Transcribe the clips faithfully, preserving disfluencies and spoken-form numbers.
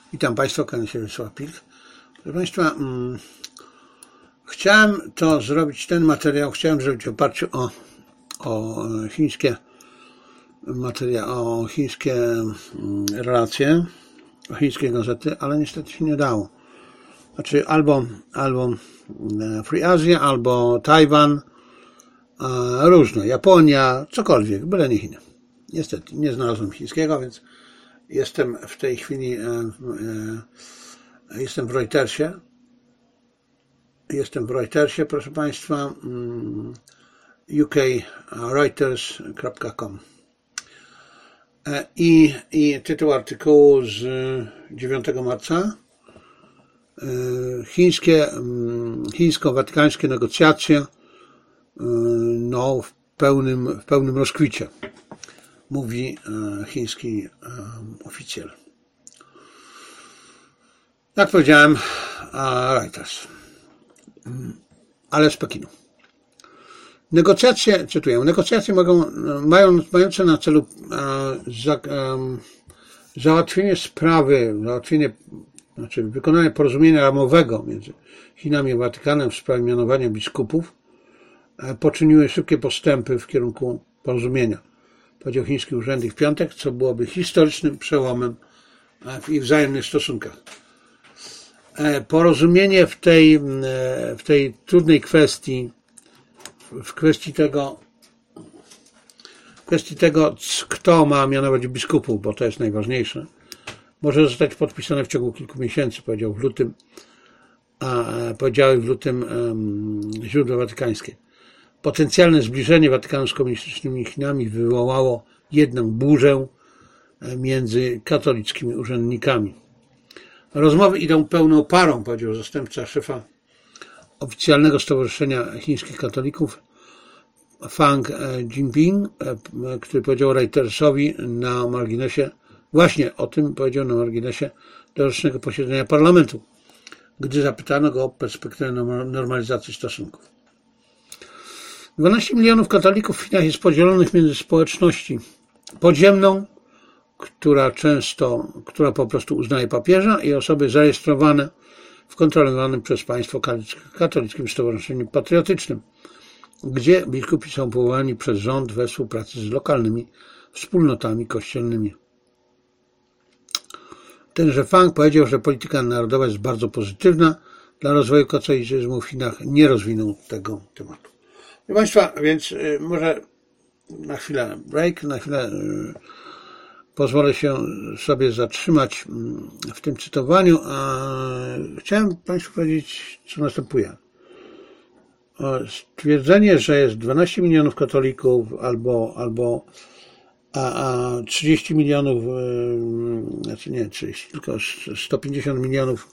Witam Państwa, kłaniam się Wiesław Pilch. Proszę Państwa, hmm, chciałem to zrobić, ten materiał chciałem zrobić w oparciu o, o chińskie materia, o chińskie relacje, o chińskie gazety, ale niestety się nie dało. Znaczy albo, albo Free Asia, albo Tajwan, różne, Japonia, cokolwiek, byle nie Chiny. Niestety nie znalazłem chińskiego, więc jestem w tej chwili e, e, jestem w Reutersie. Jestem w Reutersie, proszę Państwa, u k reuters kropka com. I, i tytuł artykułu z dziewiątego marca. Chińskie, chińsko-watykańskie negocjacje no, w pełnym, w pełnym rozkwicie, mówi chiński oficjel. Jak powiedziałem, Reuters, ale z Pekinu. Negocjacje, cytuję, negocjacje mogą, mają, mające na celu za, załatwienie sprawy, załatwienie, znaczy wykonanie porozumienia ramowego między Chinami a Watykanem w sprawie mianowania biskupów, poczyniły szybkie postępy w kierunku porozumienia, powiedział chiński urzędnik w piątek, co byłoby historycznym przełomem w ich wzajemnych stosunkach. Porozumienie w tej, w tej trudnej kwestii, w kwestii tego, w kwestii tego, kto ma mianować biskupów, bo to jest najważniejsze, może zostać podpisane w ciągu kilku miesięcy, powiedział w lutym, a powiedziały w lutym um, źródła watykańskie. Potencjalne zbliżenie Watykanu z komunistycznymi Chinami wywołało jedną burzę między katolickimi urzędnikami. Rozmowy idą pełną parą, powiedział zastępca szefa oficjalnego Stowarzyszenia Chińskich Katolików Fang Jinping, który powiedział Reutersowi na marginesie, właśnie o tym powiedział na marginesie dorocznego posiedzenia parlamentu, gdy zapytano go o perspektywę normalizacji stosunków. dwanaście milionów katolików w Chinach jest podzielonych między społeczności podziemną, która często, która po prostu uznaje papieża, i osoby zarejestrowane w kontrolowanym przez państwo katolickim stowarzyszeniu patriotycznym, gdzie biskupi są powołani przez rząd we współpracy z lokalnymi wspólnotami kościelnymi. Tenże Fang powiedział, że polityka narodowa jest bardzo pozytywna dla rozwoju katolicyzmu w Chinach. Nie rozwinął tego tematu. Proszę Państwa, więc może na chwilę break, na chwilę pozwolę się sobie zatrzymać w tym cytowaniu, a chciałem Państwu powiedzieć, co następuje. Stwierdzenie, że jest dwanaście milionów katolików albo, albo a, a trzydzieści milionów, znaczy nie trzydzieści, tylko sto pięćdziesiąt milionów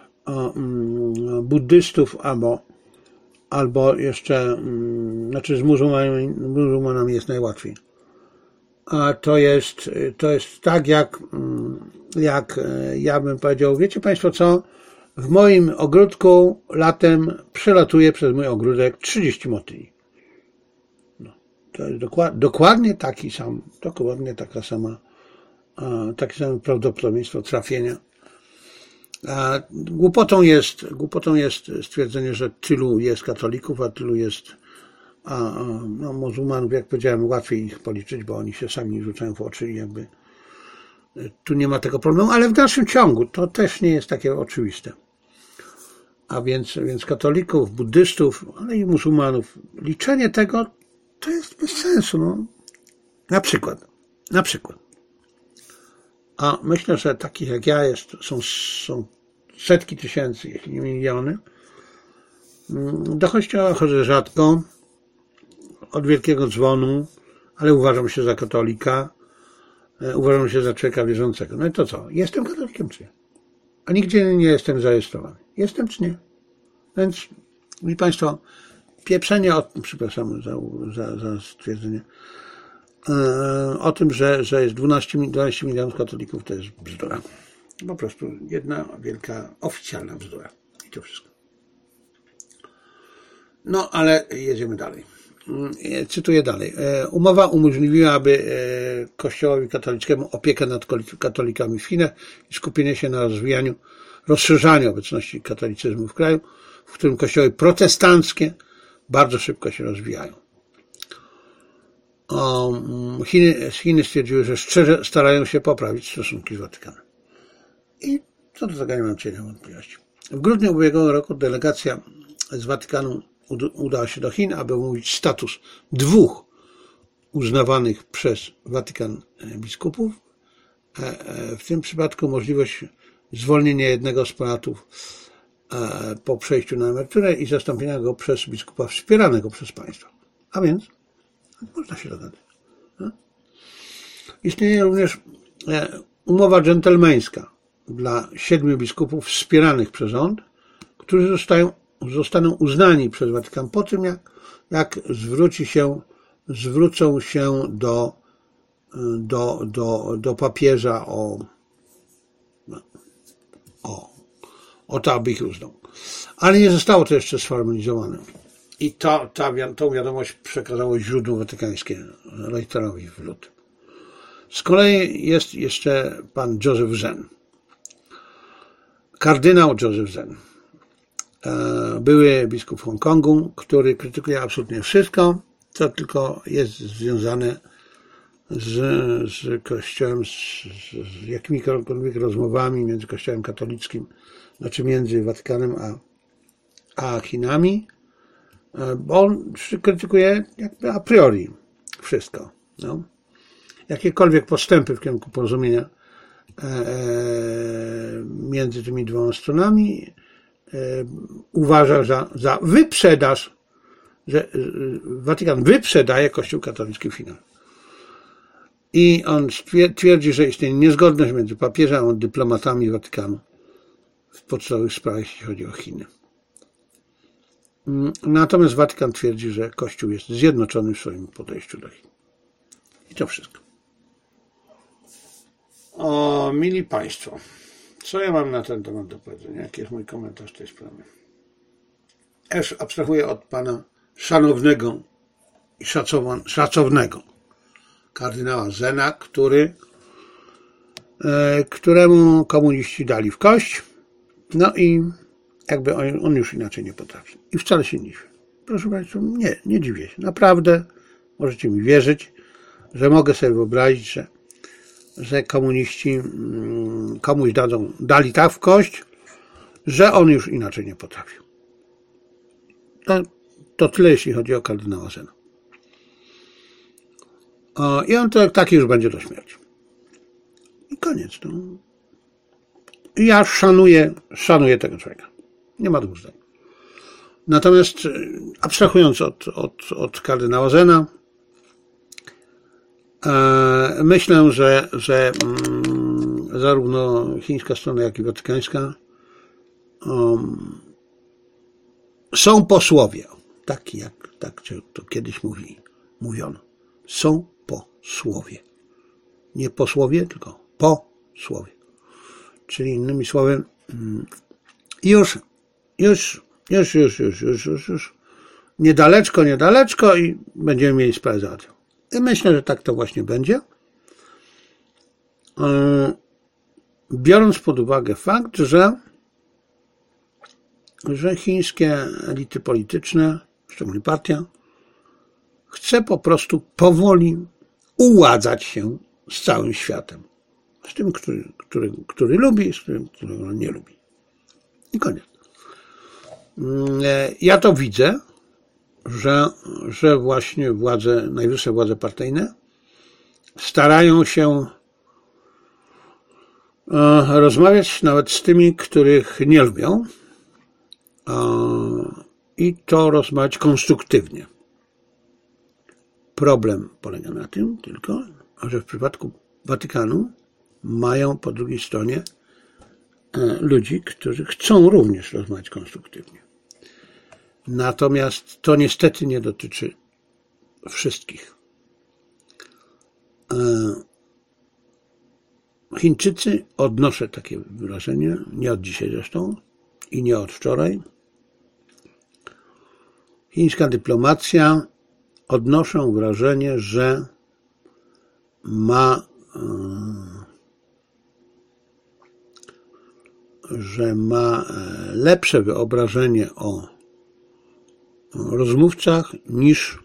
buddystów albo, albo jeszcze, znaczy z muzułmanami, muzułmanami jest najłatwiej. A to jest, to jest tak, jak, jak ja bym powiedział, wiecie Państwo co, w moim ogródku latem przelatuje przez mój ogródek trzydzieści motyli. No, to jest dokład, dokładnie taki sam, dokładnie taka sama, takie samo prawdopodobieństwo trafienia. A głupotą jest, głupotą jest stwierdzenie, że tylu jest katolików, a tylu jest a, no, muzułmanów, jak powiedziałem, łatwiej ich policzyć, bo oni się sami rzucają w oczy i jakby tu nie ma tego problemu, ale w dalszym ciągu to też nie jest takie oczywiste. A więc, więc katolików, buddystów, ale i muzułmanów, liczenie tego to jest bez sensu. No. Na przykład, na przykład. A myślę, że takich jak ja jest, są, są setki tysięcy, jeśli nie miliony. Do kościoła chodzę rzadko, od wielkiego dzwonu, ale uważam się za katolika, uważam się za człowieka wierzącego. No i to co? Jestem katolikiem czy nie? A nigdzie nie jestem zarejestrowany. Jestem czy nie? Więc, mówi Państwo, pieprzenie o tym, przepraszam za, za, za stwierdzenie, o tym, że, że jest dwanaście, dwanaście milionów katolików, to jest bzdura. Po prostu jedna wielka oficjalna bzdura. I to wszystko. No, ale jedziemy dalej. cytuję dalej. Umowa umożliwiłaby Kościołowi katolickiemu opiekę nad katolikami w Chinach i skupienie się na rozwijaniu, rozszerzaniu obecności katolicyzmu w kraju, w którym kościoły protestanckie bardzo szybko się rozwijają. Chiny, Chiny stwierdziły, że szczerze starają się poprawić stosunki z Watykanem. I co do tego nie mam cienia wątpliwości. W grudniu ubiegłego roku delegacja z Watykanu udała się do Chin, aby omówić status dwóch uznawanych przez Watykan biskupów. W tym przypadku możliwość zwolnienia jednego z prałatów po przejściu na emeryturę i zastąpienia go przez biskupa wspieranego przez państwo. A więc można się dogadać. Istnieje również umowa dżentelmeńska dla siedmiu biskupów wspieranych przez rząd, którzy zostają, zostaną uznani przez Watykan po tym, jak, jak zwróci się, zwrócą się do, do, do, do papieża o, o, o to, aby ich uznał. Ale nie zostało to jeszcze sformalizowane. I to, ta, tą wiadomość przekazało źródło watykańskie Reutersowi w lutym. Z kolei jest jeszcze pan Joseph Zen. Kardynał Joseph Zen. Były biskup Hongkongu, który krytykuje absolutnie wszystko, co tylko jest związane z, z Kościołem, z, z jakimikolwiek rozmowami między Kościołem katolickim, znaczy między Watykanem a, a Chinami. Bo on krytykuje jakby a priori wszystko. No. Jakiekolwiek postępy w kierunku porozumienia między tymi dwoma stronami uważa za, za wyprzedaż, że Watykan wyprzedaje Kościół katolicki w Chinach. I on twierdzi, że istnieje niezgodność między papieżem a dyplomatami Watykanu w podstawowych sprawach, jeśli chodzi o Chiny. Natomiast Watykan twierdzi, że Kościół jest zjednoczony w swoim podejściu do Chin. I to wszystko. O, mili Państwo, co ja mam na ten temat do powiedzenia? Jaki jest mój komentarz w tej sprawie? Też abstrahuję od pana szanownego i szacownego kardynała Zena, który, e, któremu komuniści dali w kość, no i jakby on, on już inaczej nie potrafi. I wcale się nie dziwię. Proszę Państwa, nie, nie dziwię się. Naprawdę możecie mi wierzyć, że mogę sobie wyobrazić, że że komuniści komuś dadzą, dali tak w kość, że on już inaczej nie potrafił. To, to tyle, jeśli chodzi o kardynała Zena. O, I on to taki już będzie do śmierci. I koniec. No. I ja szanuję, szanuję tego człowieka. Nie ma dwóch zdań. Natomiast abstrahując od, od, od kardynała Zena, myślę, że, że um, zarówno chińska strona, jak i watykańska um, są posłowie, tak jak tak to kiedyś mówi, mówiono. Są posłowie. Nie posłowie, tylko posłowie. Czyli innymi słowy, już, już, już, już, już, już, już, już niedaleczko, niedaleczko i będziemy mieli sprawę załatwioną. I myślę, że tak to właśnie będzie. Biorąc pod uwagę fakt, że, że chińskie elity polityczne, szczególnie partia, chce po prostu powoli uładzać się z całym światem. Z tym, który, który, który lubi, z tym, którego nie lubi. I koniec. Ja to widzę, że, że właśnie władze, najwyższe władze partyjne starają się rozmawiać nawet z tymi, których nie lubią i to rozmawiać konstruktywnie. Problem polega na tym tylko, że w przypadku Watykanu mają po drugiej stronie ludzi, którzy chcą również rozmawiać konstruktywnie. Natomiast to niestety nie dotyczy wszystkich. Chińczycy, odnoszę takie wrażenie, nie od dzisiaj zresztą i nie od wczoraj, chińska dyplomacja odnoszą wrażenie, że ma, że ma lepsze wyobrażenie o rozmówcach niż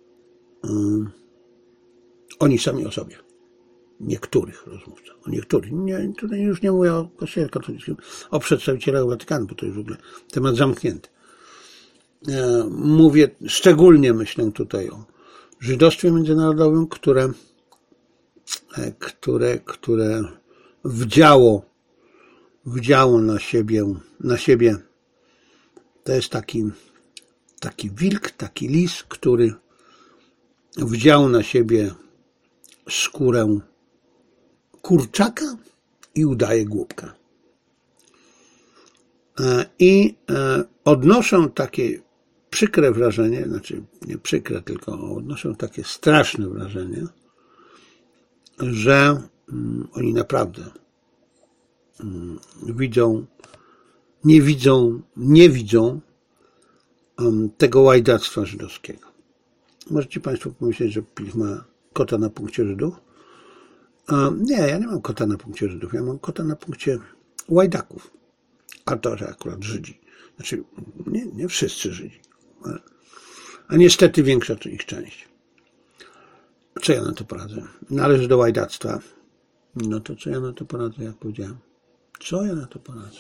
oni sami o sobie. Niektórych rozmówców. O niektórych. Nie, tutaj już nie mówię o Kościele katolickim, o przedstawicielach Watykanu, bo to jest w ogóle temat zamknięty. Mówię, szczególnie myślę tutaj o żydostwie międzynarodowym, które, które, które wdziało, wdziało na siebie, na siebie, to jest taki, taki wilk, taki lis, który wdział na siebie skórę kurczaka i udaje głupka. I odnoszą takie przykre wrażenie, znaczy nie przykre, tylko odnoszą takie straszne wrażenie, że oni naprawdę widzą, nie widzą, nie widzą tego łajdactwa żydowskiego. Możecie Państwo pomyśleć, że PiS ma kota na punkcie Żydów? Nie, ja nie mam kota na punkcie Żydów, ja mam kota na punkcie łajdaków. A to, że akurat Żydzi. Znaczy, nie, nie wszyscy Żydzi. A niestety większa ich część. Co ja na to poradzę? Należy do łajdactwa. No to co ja na to poradzę, jak powiedziałem? Co ja na to poradzę?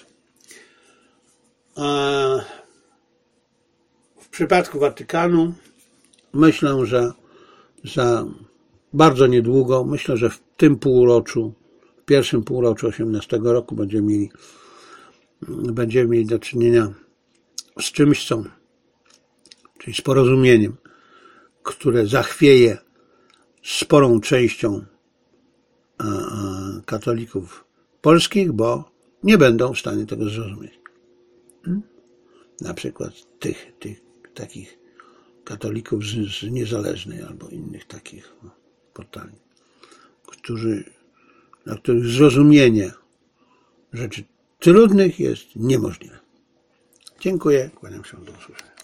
A w przypadku Watykanu myślę, że za bardzo niedługo, myślę, że w tym półroczu, w pierwszym półroczu osiemnastego roku będziemy mieli, będziemy mieli do czynienia z czymś, co, czyli z porozumieniem, które zachwieje sporą częścią katolików polskich, bo nie będą w stanie tego zrozumieć. Na przykład tych, tych takich katolików z, z niezależnej albo innych takich portali, którzy, dla których zrozumienie rzeczy trudnych jest niemożliwe. Dziękuję, kłaniam się, do usłyszenia.